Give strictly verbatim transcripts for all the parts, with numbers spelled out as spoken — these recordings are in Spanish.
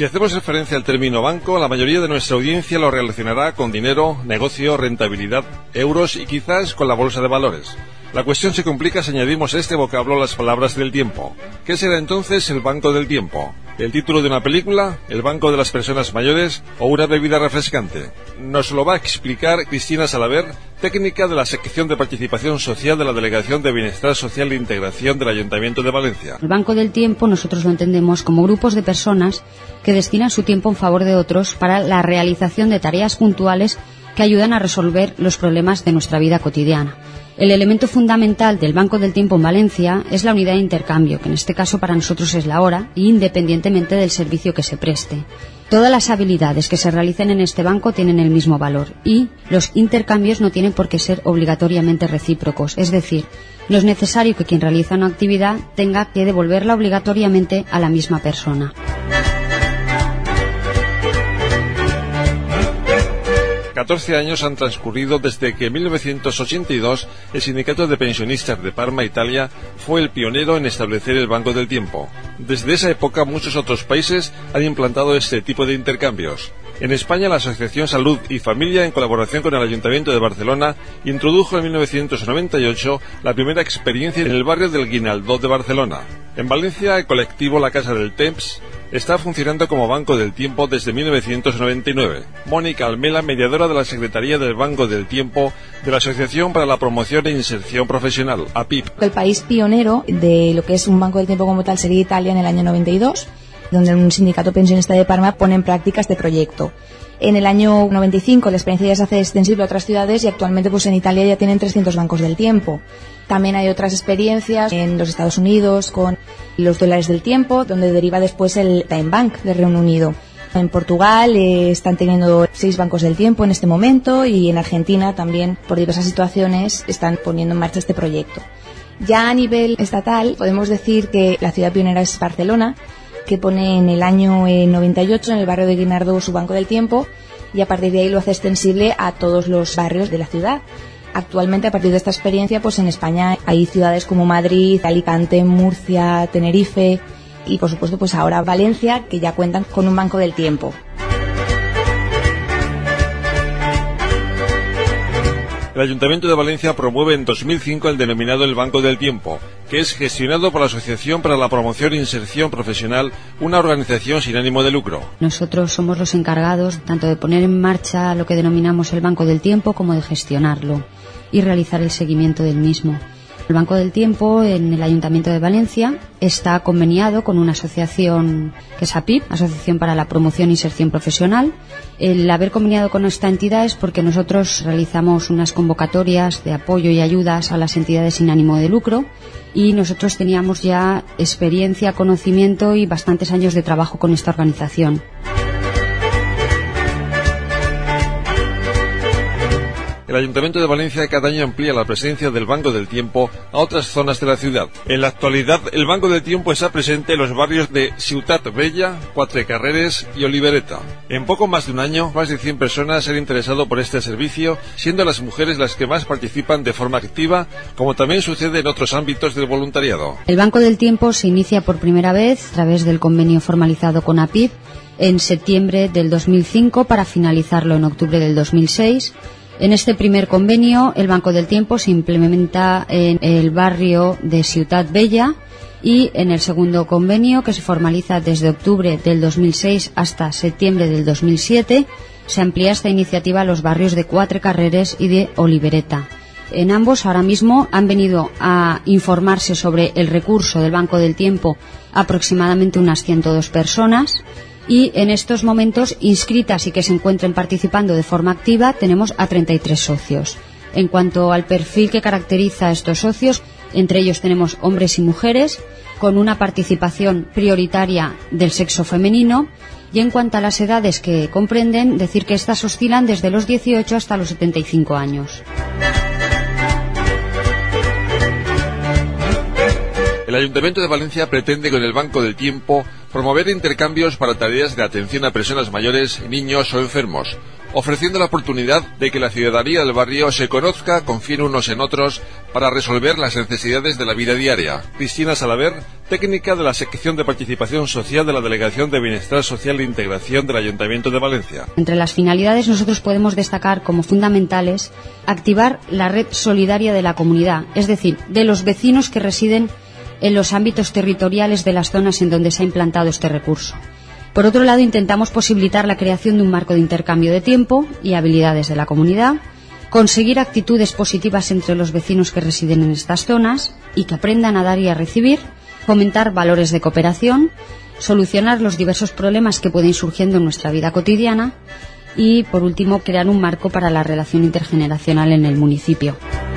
Si hacemos referencia al término banco, la mayoría de nuestra audiencia lo relacionará con dinero, negocio, rentabilidad, euros y quizás con la bolsa de valores. La cuestión se complica si añadimos a este vocablo las palabras del tiempo. ¿Qué será entonces el banco del tiempo? ¿El título de una película? ¿El banco de las personas mayores? ¿O una bebida refrescante? Nos lo va a explicar Cristina Salaver, técnica de la sección de participación social de la Delegación de Bienestar Social e Integración del Ayuntamiento de Valencia. El banco del tiempo nosotros lo entendemos como grupos de personas que destinan su tiempo en favor de otros para la realización de tareas puntuales que ayudan a resolver los problemas de nuestra vida cotidiana. El elemento fundamental del Banco del Tiempo en Valencia es la unidad de intercambio, que en este caso para nosotros es la hora, independientemente del servicio que se preste. Todas las habilidades que se realicen en este banco tienen el mismo valor y los intercambios no tienen por qué ser obligatoriamente recíprocos, es decir, no es necesario que quien realiza una actividad tenga que devolverla obligatoriamente a la misma persona. catorce años han transcurrido desde que en mil novecientos ochenta y dos el Sindicato de Pensionistas de Parma, Italia, fue el pionero en establecer el Banco del Tiempo. Desde esa época muchos otros países han implantado este tipo de intercambios. En España, la Asociación Salud y Familia, en colaboración con el Ayuntamiento de Barcelona, introdujo en mil novecientos noventa y ocho la primera experiencia en el barrio del Guinaldó de Barcelona. En Valencia, el colectivo La Casa del Temps está funcionando como Banco del Tiempo desde mil novecientos noventa y nueve. Mónica Almela, mediadora de la Secretaría del Banco del Tiempo de la Asociación para la Promoción e Inserción Profesional, A P I P. El país pionero de lo que es un Banco del Tiempo como tal sería Italia en el año noventa y dos, donde un sindicato pensionista de Parma pone en práctica este proyecto. En el año noventa y cinco la experiencia ya se hace extensible a otras ciudades y actualmente pues en Italia ya tienen trescientos bancos del tiempo. También hay otras experiencias en los Estados Unidos con los dólares del tiempo, donde deriva después el Time Bank del Reino Unido. En Portugal eh, están teniendo seis bancos del tiempo en este momento y en Argentina también, por diversas situaciones, están poniendo en marcha este proyecto. Ya a nivel estatal podemos decir que la ciudad pionera es Barcelona, que pone en el año eh, noventa y ocho en el barrio de Guinardó su Banco del Tiempo y a partir de ahí lo hace extensible a todos los barrios de la ciudad. Actualmente, a partir de esta experiencia, pues en España hay ciudades como Madrid, Alicante, Murcia, Tenerife y, por supuesto, pues ahora Valencia, que ya cuentan con un Banco del Tiempo. El Ayuntamiento de Valencia promueve en dos mil cinco el denominado el Banco del Tiempo, que es gestionado por la Asociación para la Promoción e Inserción Profesional, una organización sin ánimo de lucro. Nosotros somos los encargados tanto de poner en marcha lo que denominamos el Banco del Tiempo como de gestionarlo y realizar el seguimiento del mismo. El Banco del Tiempo en el Ayuntamiento de Valencia está conveniado con una asociación que es A P I P, Asociación para la Promoción e Inserción Profesional. El haber conveniado con esta entidad es porque nosotros realizamos unas convocatorias de apoyo y ayudas a las entidades sin ánimo de lucro y nosotros teníamos ya experiencia, conocimiento y bastantes años de trabajo con esta organización. El Ayuntamiento de Valencia cada año amplía la presencia del Banco del Tiempo a otras zonas de la ciudad. En la actualidad, el Banco del Tiempo está presente en los barrios de Ciutat Vella, Quatre Carreres y Olivereta. En poco más de un año, más de cien personas se han interesado por este servicio, siendo las mujeres las que más participan de forma activa, como también sucede en otros ámbitos del voluntariado. El Banco del Tiempo se inicia por primera vez a través del convenio formalizado con A P I P en septiembre del dos mil cinco para finalizarlo en octubre del dos mil seis. En este primer convenio, el Banco del Tiempo se implementa en el barrio de Ciutat Vella y en el segundo convenio, que se formaliza desde octubre del dos mil seis hasta septiembre del dos mil siete, se amplía esta iniciativa a los barrios de Quatre Carreres y de Olivereta. En ambos, ahora mismo, han venido a informarse sobre el recurso del Banco del Tiempo aproximadamente unas ciento dos personas. Y en estos momentos, inscritas y que se encuentren participando de forma activa, tenemos a treinta y tres socios. En cuanto al perfil que caracteriza a estos socios, entre ellos tenemos hombres y mujeres, con una participación prioritaria del sexo femenino, y en cuanto a las edades que comprenden, decir que estas oscilan desde los dieciocho hasta los setenta y cinco años. El Ayuntamiento de Valencia pretende con el Banco del Tiempo promover intercambios para tareas de atención a personas mayores, niños o enfermos. ofreciendo la oportunidad de que la ciudadanía del barrio se conozca, confíen unos en otros para resolver las necesidades de la vida diaria. Cristina Salaver, técnica de la sección de participación social de la Delegación de Bienestar Social e Integración del Ayuntamiento de Valencia. Entre las finalidades nosotros podemos destacar como fundamentales activar la red solidaria de la comunidad, es decir, de los vecinos que residen en los ámbitos territoriales de las zonas en donde se ha implantado este recurso. Por otro lado, intentamos posibilitar la creación de un marco de intercambio de tiempo y habilidades de la comunidad, conseguir actitudes positivas entre los vecinos que residen en estas zonas y que aprendan a dar y a recibir, fomentar valores de cooperación, solucionar los diversos problemas que pueden ir surgiendo en nuestra vida cotidiana y, por último, crear un marco para la relación intergeneracional en el municipio.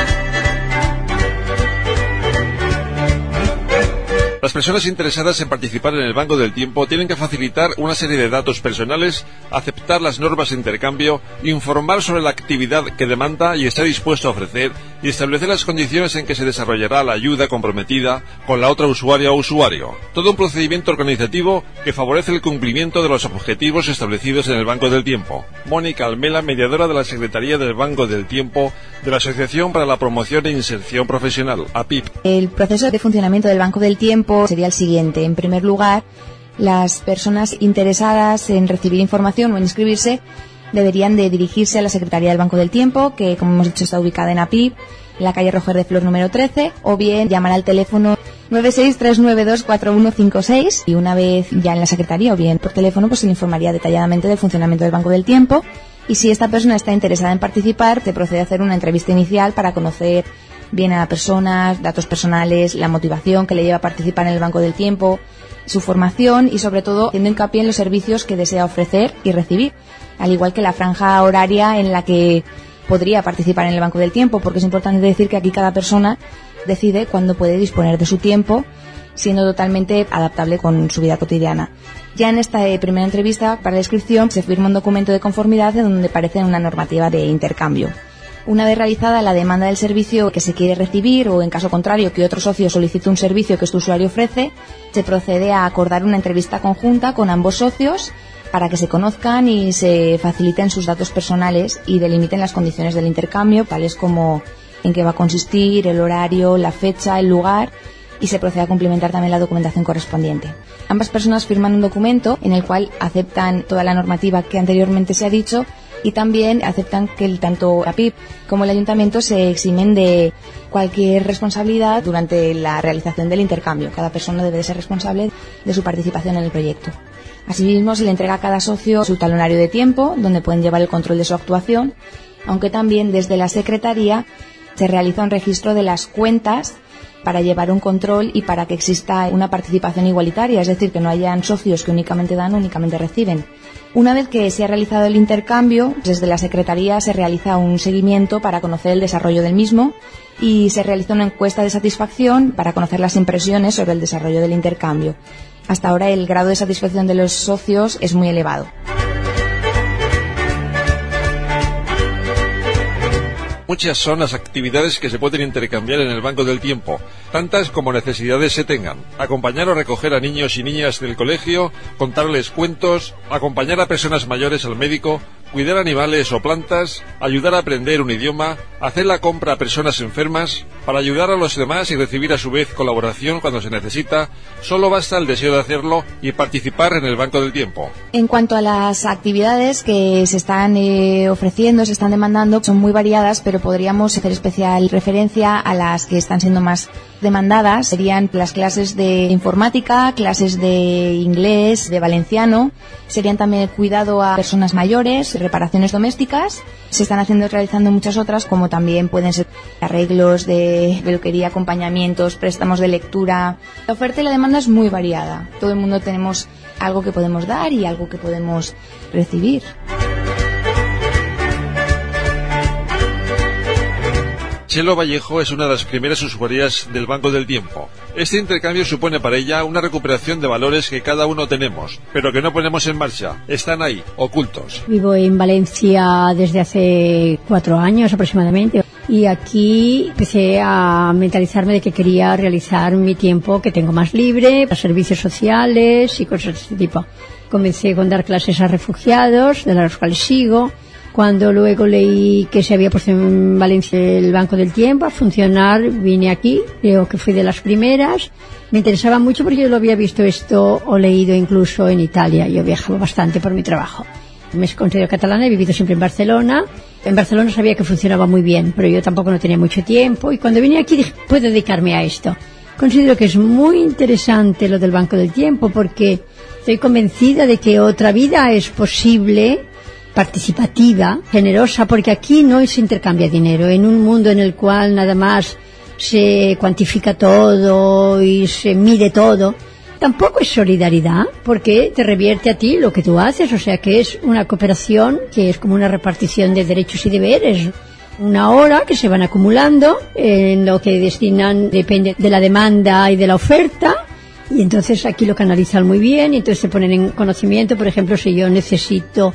Las personas interesadas en participar en el Banco del Tiempo tienen que facilitar una serie de datos personales, aceptar las normas de intercambio, informar sobre la actividad que demanda y está dispuesto a ofrecer y establecer las condiciones en que se desarrollará la ayuda comprometida con la otra usuaria o usuario. Todo un procedimiento organizativo que favorece el cumplimiento de los objetivos establecidos en el Banco del Tiempo. Mónica Almela, mediadora de la Secretaría del Banco del Tiempo de la Asociación para la Promoción e Inserción Profesional, A P I P. El proceso de funcionamiento del Banco del Tiempo sería el siguiente. En primer lugar, las personas interesadas en recibir información o en inscribirse deberían de dirigirse a la Secretaría del Banco del Tiempo, que como hemos dicho está ubicada en A P I P, en la calle Roger de Flor número trece, o bien llamar al teléfono nueve seis tres nueve dos cuatro uno cinco seis y una vez ya en la Secretaría o bien por teléfono pues se le informaría detalladamente del funcionamiento del Banco del Tiempo y si esta persona está interesada en participar se procede a hacer una entrevista inicial para conocer bien a la persona, datos personales, la motivación que le lleva a participar en el Banco del Tiempo, su formación y sobre todo haciendo hincapié en los servicios que desea ofrecer y recibir, al igual que la franja horaria en la que podría participar en el Banco del Tiempo, porque es importante decir que aquí cada persona decide cuándo puede disponer de su tiempo, siendo totalmente adaptable con su vida cotidiana. Ya en esta eh, primera entrevista para la inscripción se firma un documento de conformidad en donde aparece una normativa de intercambio. Una vez realizada la demanda del servicio que se quiere recibir o en caso contrario que otro socio solicite un servicio que este usuario ofrece, se procede a acordar una entrevista conjunta con ambos socios para que se conozcan y se faciliten sus datos personales y delimiten las condiciones del intercambio, tales como en qué va a consistir, el horario, la fecha, el lugar y se procede a cumplimentar también la documentación correspondiente. Ambas personas firman un documento en el cual aceptan toda la normativa que anteriormente se ha dicho y también aceptan que el, tanto la P I P como el Ayuntamiento se eximen de cualquier responsabilidad durante la realización del intercambio. Cada persona debe de ser responsable de su participación en el proyecto. Asimismo, se le entrega a cada socio su talonario de tiempo, donde pueden llevar el control de su actuación, aunque también desde la Secretaría se realiza un registro de las cuentas para llevar un control y para que exista una participación igualitaria, es decir, que no hayan socios que únicamente dan o únicamente reciben. Una vez que se ha realizado el intercambio, desde la Secretaría se realiza un seguimiento para conocer el desarrollo del mismo y se realiza una encuesta de satisfacción para conocer las impresiones sobre el desarrollo del intercambio. Hasta ahora el grado de satisfacción de los socios es muy elevado. Muchas son las actividades que se pueden intercambiar en el Banco del Tiempo, tantas como necesidades se tengan. Acompañar o recoger a niños y niñas del colegio, contarles cuentos, acompañar a personas mayores al médico, cuidar animales o plantas, ayudar a aprender un idioma, hacer la compra a personas enfermas, para ayudar a los demás y recibir a su vez colaboración cuando se necesita, solo basta el deseo de hacerlo y participar en el Banco del Tiempo. En cuanto a las actividades que se están eh, ofreciendo, se están demandando, son muy variadas, pero podríamos hacer especial referencia a las que están siendo más demandadas. Serían las clases de informática, clases de inglés, de valenciano, serían también el cuidado a personas mayores, reparaciones domésticas. Se están haciendo realizando muchas otras, como también pueden ser arreglos de peluquería, acompañamientos, préstamos de lectura. La oferta y la demanda es muy variada. Todo el mundo tenemos algo que podemos dar y algo que podemos recibir. Chelo Vallejo es una de las primeras usuarias del Banco del Tiempo. Este intercambio supone para ella una recuperación de valores que cada uno tenemos, pero que no ponemos en marcha. Están ahí, ocultos. Vivo en Valencia desde hace cuatro años aproximadamente y aquí empecé a mentalizarme de que quería realizar mi tiempo que tengo más libre, para servicios sociales y cosas de este tipo. Comencé con dar clases a refugiados, de las cuales sigo. Cuando luego leí que se había puesto en Valencia el Banco del Tiempo a funcionar, vine aquí, creo que fui de las primeras. Me interesaba mucho porque yo lo había visto esto o leído incluso en Italia. Yo viajaba bastante por mi trabajo. Me considero catalana, he vivido siempre en Barcelona. En Barcelona sabía que funcionaba muy bien, pero yo tampoco no tenía mucho tiempo. Y cuando vine aquí dije, puedo dedicarme a esto. Considero que es muy interesante lo del Banco del Tiempo porque estoy convencida de que otra vida es posible, participativa, generosa, porque aquí no se intercambia dinero. En un mundo en el cual nada más se cuantifica todo y se mide todo, tampoco es solidaridad, porque te revierte a ti lo que tú haces, o sea que es una cooperación que es como una repartición de derechos y deberes, una hora que se van acumulando, en lo que destinan depende de la demanda y de la oferta, y entonces aquí lo canalizan muy bien, y entonces se ponen en conocimiento, por ejemplo, si yo necesito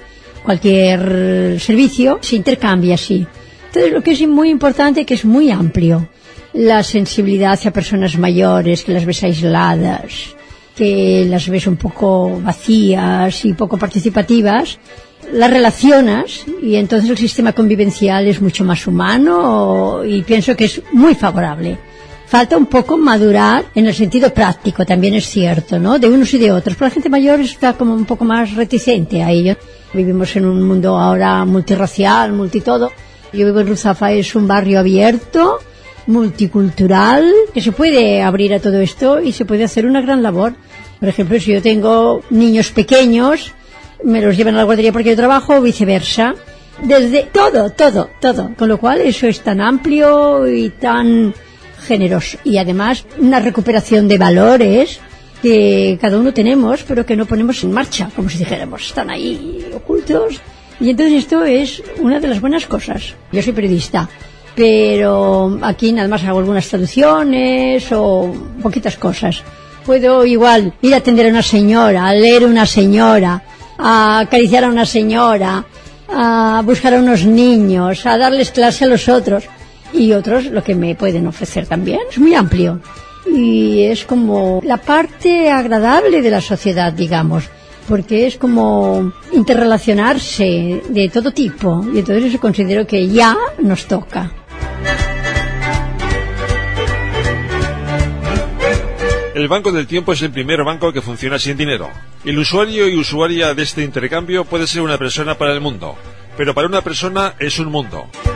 cualquier servicio, se intercambia así. Entonces lo que es muy importante es que es muy amplio. La sensibilidad hacia personas mayores, que las ves aisladas, que las ves un poco vacías y poco participativas, las relacionas y entonces el sistema convivencial es mucho más humano y pienso que es muy favorable. Falta un poco madurar en el sentido práctico, también es cierto, ¿no? De unos y de otros, pero la gente mayor está como un poco más reticente a ello. Vivimos en un mundo ahora multirracial, multitodo. Yo vivo en Ruzafa, es un barrio abierto, multicultural, que se puede abrir a todo esto y se puede hacer una gran labor. Por ejemplo, si yo tengo niños pequeños, me los llevan a la guardería porque yo trabajo o viceversa. Desde todo, todo, todo. Con lo cual eso es tan amplio y tan generoso. Y además una recuperación de valores que cada uno tenemos, pero que no ponemos en marcha, como si dijéramos, están ahí ocultos. Y entonces esto es una de las buenas cosas. Yo soy periodista, pero aquí nada más hago algunas traducciones o poquitas cosas. Puedo igual ir a atender a una señora, a leer a una señora, a acariciar a una señora, a buscar a unos niños, a darles clase a los otros. Y otros lo que me pueden ofrecer también. Es muy amplio. Y es como la parte agradable de la sociedad, digamos, porque es como interrelacionarse de todo tipo. Y entonces yo considero que ya nos toca. El Banco del Tiempo es el primer banco que funciona sin dinero. El usuario y usuaria de este intercambio puede ser una persona para el mundo, pero para una persona es un mundo.